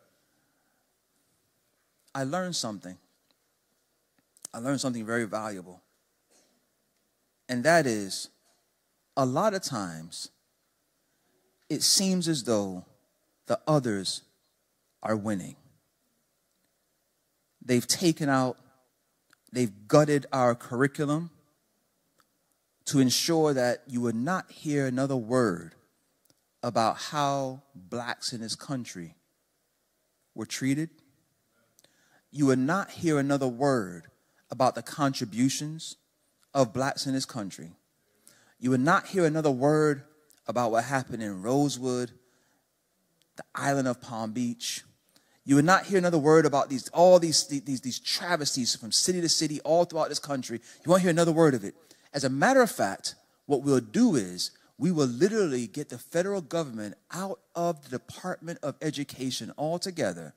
I learned something. I learned something very valuable. And that is, a lot of times, it seems as though the others are winning. They've taken out, they've gutted our curriculum to ensure that you would not hear another word about how blacks in this country were treated. You would not hear another word about the contributions of blacks in this country. You would not hear another word about what happened in Rosewood, the island of Palm Beach. You would not hear another word about these, all these, these, these travesties from city to city all throughout this country. You won't hear another word of it. As a matter of fact, what we'll do is we will literally get the federal government out of the Department of Education altogether.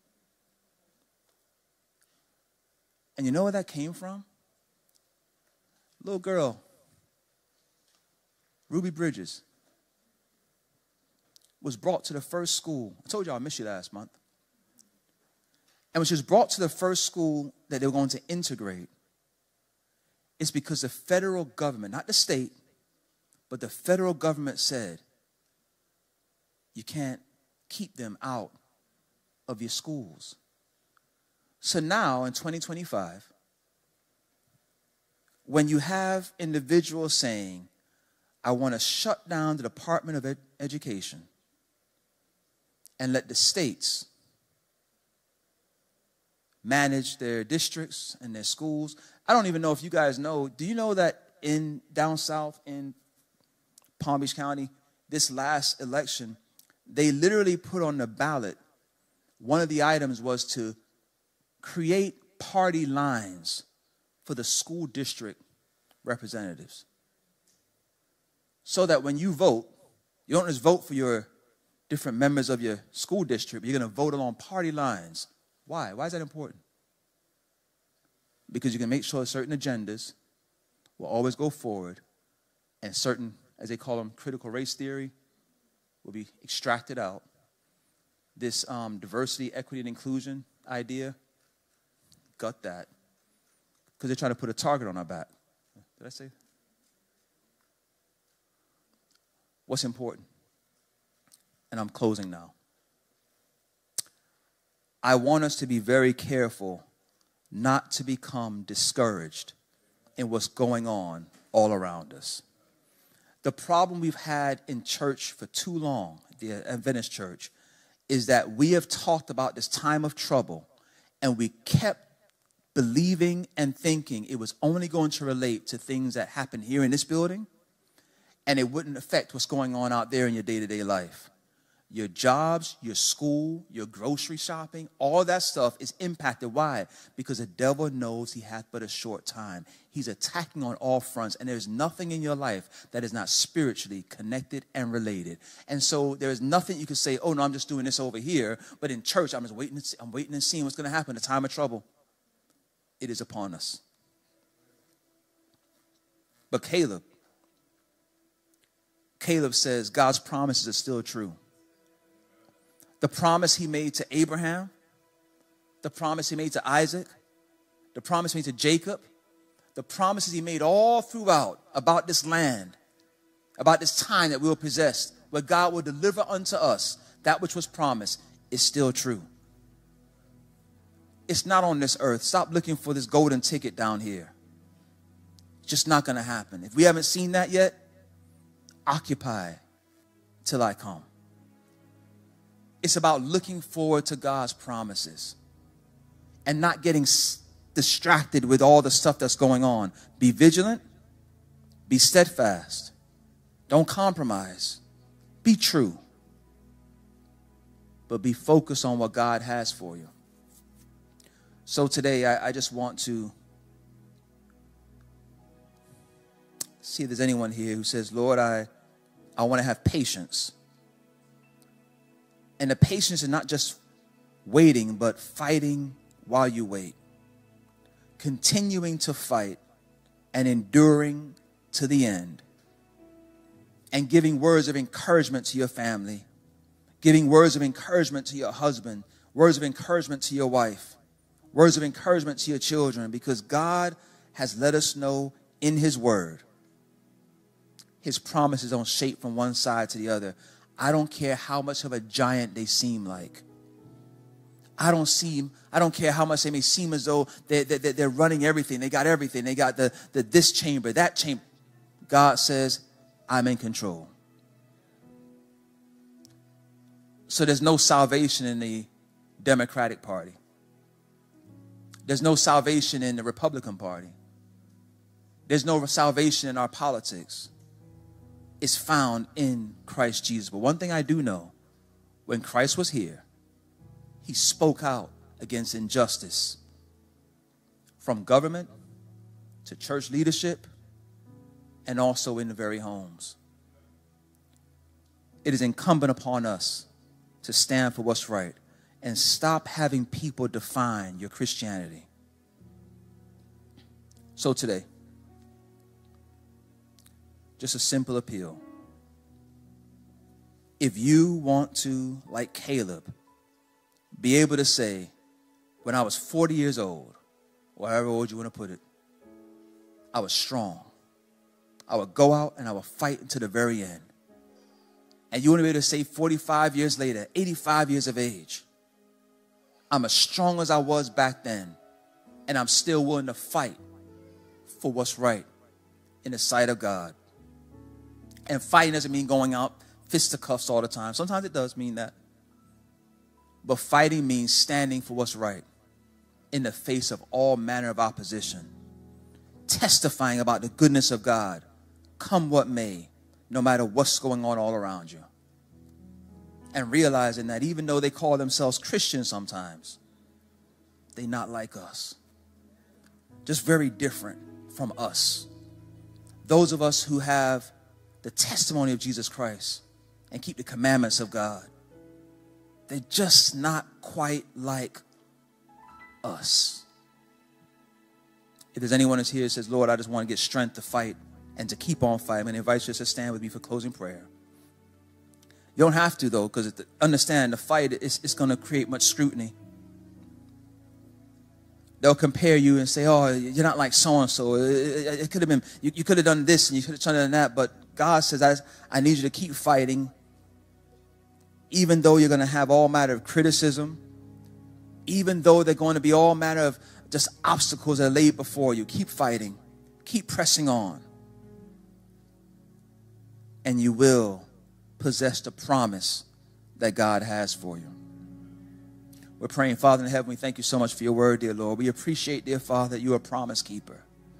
And you know where that came from? Little girl, Ruby Bridges, was brought to the first school. I told you I missed you last month. And when she was brought to the first school that they were going to integrate, it's because the federal government, not the state, but the federal government said, you can't keep them out of your schools. So now in twenty twenty-five, when you have individuals saying, I want to shut down the Department of Ed- Education and let the states manage their districts and their schools. I don't even know if you guys know, do you know that in down south in Palm Beach County, this last election, they literally put on the ballot, one of the items was to create party lines for the school district representatives. So that when you vote, you don't just vote for your different members of your school district, but you're going to vote along party lines. Why? Why is that important? because you can make sure certain agendas will always go forward, and certain, as they call them, critical race theory will be extracted out. This um, diversity, equity, and inclusion idea, gut that, because they're trying to put a target on our back. Did I say? What's important? And I'm closing now. I want us to be very careful not to become discouraged in what's going on all around us. The problem we've had in church for too long, the Adventist church, is that we have talked about this time of trouble, and we kept believing and thinking it was only going to relate to things that happen here in this building, and it wouldn't affect what's going on out there in your day-to-day life. Your jobs, your school, your grocery shopping, all that stuff is impacted. Why? Because the devil knows he hath but a short time. He's attacking on all fronts, and there's nothing in your life that is not spiritually connected and related. And so there's nothing you can say, oh, no, I'm just doing this over here, but in church, I'm just waiting, to see, I'm waiting and seeing what's going to happen in the time of trouble. It is upon us. But Caleb, Caleb says God's promises are still true. The promise he made to Abraham, the promise he made to Isaac, the promise he made to Jacob, the promises he made all throughout about this land, about this time that we will possess, where God will deliver unto us that which was promised, is still true. It's not on this earth. Stop looking for this golden ticket down here. It's just not going to happen. If we haven't seen that yet, occupy till I come. It's about looking forward to God's promises and not getting s- distracted with all the stuff that's going on. Be vigilant. Be steadfast. Don't compromise. Be true. But be focused on what God has for you. So today, I, I just want to see if there's anyone here who says, Lord, I, I want to have patience. And the patience is not just waiting, but fighting while you wait. Continuing to fight and enduring to the end. And giving words of encouragement to your family. Giving words of encouragement to your husband. Words of encouragement to your wife. Words of encouragement to your children. Because God has let us know in his word, his promises don't shake from one side to the other. I don't care how much of a giant they seem like. I don't seem, I don't care how much they may seem as though they're, they're, they're running everything. They got everything. They got the, the this chamber, that chamber. God says, I'm in control. So there's no salvation in the Democratic Party. There's no salvation in the Republican Party. There's no salvation in our politics. Is found in Christ Jesus. But one thing I do know, when Christ was here, he spoke out against injustice, from government to church leadership and also in the very homes. It is incumbent upon us to stand for what's right and stop having people define your Christianity. So today, just a simple appeal. If you want to, like Caleb, be able to say, when I was forty years old, or however old you want to put it, I was strong. I would go out and I would fight until the very end. And you want to be able to say forty-five years later, eighty-five years of age, I'm as strong as I was back then, and I'm still willing to fight for what's right in the sight of God. And fighting doesn't mean going out fisticuffs all the time. Sometimes it does mean that. But fighting means standing for what's right in the face of all manner of opposition. Testifying about the goodness of God, come what may, no matter what's going on all around you. And realizing that even though they call themselves Christians sometimes, they're not like us. Just very different from us. Those of us who have the testimony of Jesus Christ and keep the commandments of God, they're just not quite like us. If there's anyone who's here who says, Lord, I just want to get strength to fight and to keep on fighting, I'm going to invite you to stand with me for closing prayer. You don't have to, though, because understand the fight is, is going to create much scrutiny. They'll compare you and say, oh, you're not like so-and-so. It, it, it could have been, you, you could have done this and you could have done that. But God says, I, I need you to keep fighting. Even though you're going to have all manner of criticism, even though they're going to be all manner of just obstacles that are laid before you, keep fighting. Keep pressing on. And you will possess the promise that God has for you. We're praying, Father in heaven, we thank you so much for your word, dear Lord. We appreciate, dear Father, that you are a promise keeper.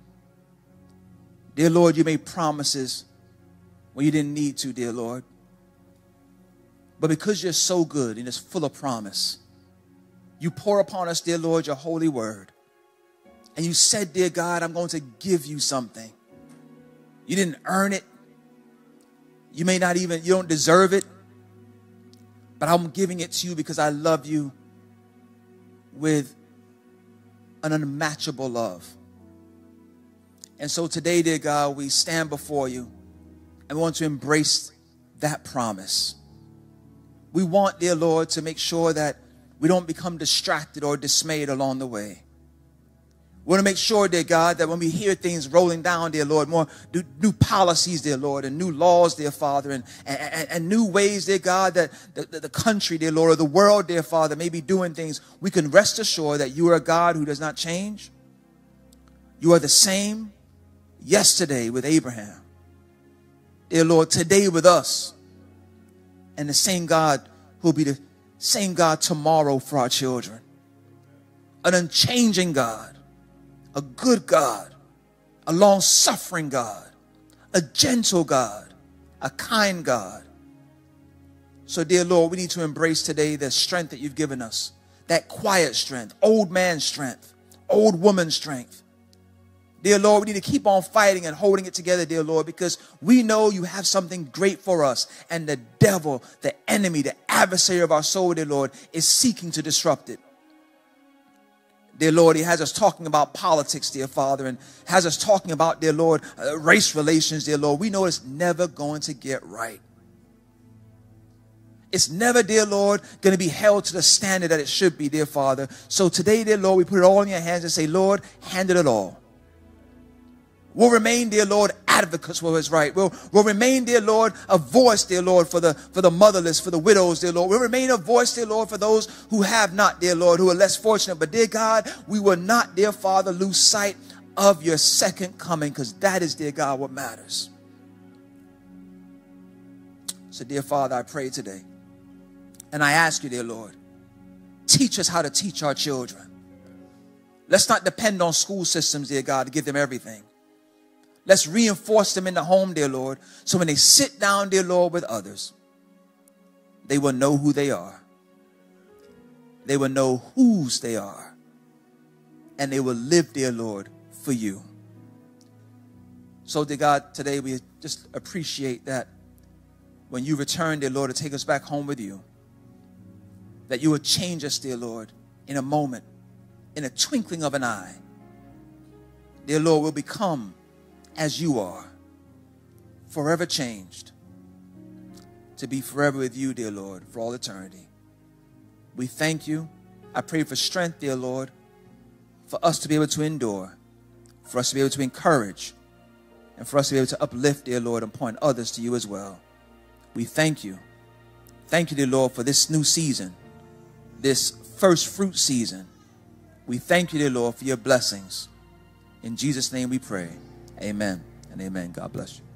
Dear Lord, you made promises when you didn't need to, dear Lord. But because you're so good and it's full of promise, you pour upon us, dear Lord, your holy word. And you said, dear God, I'm going to give you something. You didn't earn it. You may not even, you don't deserve it. But I'm giving it to you because I love you with an unmatchable love. And so today, dear God, we stand before you and we want to embrace that promise. We want, dear Lord, to make sure that we don't become distracted or dismayed along the way. We want to make sure, dear God, that when we hear things rolling down, dear Lord, more new, new policies, dear Lord, and new laws, dear Father, and, and, and new ways, dear God, that the, the country, dear Lord, or the world, dear Father, may be doing things, we can rest assured that you are a God who does not change. You are the same yesterday with Abraham, dear Lord, today with us, and the same God who will be the same God tomorrow for our children. An unchanging God. A good God, a long-suffering God, a gentle God, a kind God. So, dear Lord, we need to embrace today the strength that you've given us, that quiet strength, old man strength, old woman strength. Dear Lord, we need to keep on fighting and holding it together, dear Lord, because we know you have something great for us, and the devil, the enemy, the adversary of our soul, dear Lord, is seeking to disrupt it. Dear Lord, he has us talking about politics, dear Father, and has us talking about, dear Lord, uh, race relations, dear Lord. We know it's never going to get right. It's never, dear Lord, going to be held to the standard that it should be, dear Father. So today, dear Lord, we put it all in your hands and say, Lord, handle it all. We'll remain, dear Lord, advocates for what's right. We'll, we'll remain, dear Lord, a voice, dear Lord, for the, for the motherless, for the widows, dear Lord. We'll remain a voice, dear Lord, for those who have not, dear Lord, who are less fortunate. But, dear God, we will not, dear Father, lose sight of your second coming, because that is, dear God, what matters. So, dear Father, I pray today, and I ask you, dear Lord, teach us how to teach our children. Let's not depend on school systems, dear God, to give them everything. Let's reinforce them in the home, dear Lord, so when they sit down, dear Lord, with others, they will know who they are. They will know whose they are. And they will live, dear Lord, for you. So, dear God, today we just appreciate that when you return, dear Lord, to take us back home with you, that you would change us, dear Lord, in a moment, in a twinkling of an eye. Dear Lord, we'll become as you are, forever changed, to be forever with you, dear Lord, for all eternity. We thank you. I pray for strength, dear Lord, for us to be able to endure, for us to be able to encourage, and for us to be able to uplift, dear Lord, and point others to you as well. We thank you. Thank you, dear Lord, for this new season, this first fruit season. We thank you, dear Lord, for your blessings. In Jesus' name we pray. Amen and amen. God bless you.